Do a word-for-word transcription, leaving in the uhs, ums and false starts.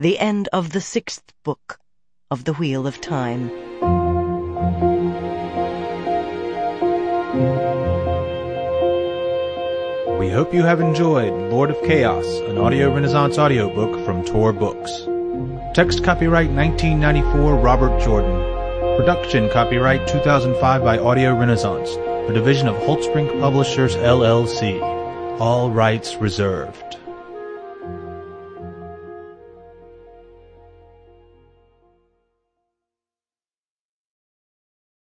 The end of the sixth book of The Wheel of Time. We hope you have enjoyed Lord of Chaos, an Audio Renaissance audiobook from Tor Books. Text copyright nineteen ninety-four Robert Jordan. Production copyright two thousand five by Audio Renaissance, a division of Holtzbrink Publishers, L L C. All rights reserved.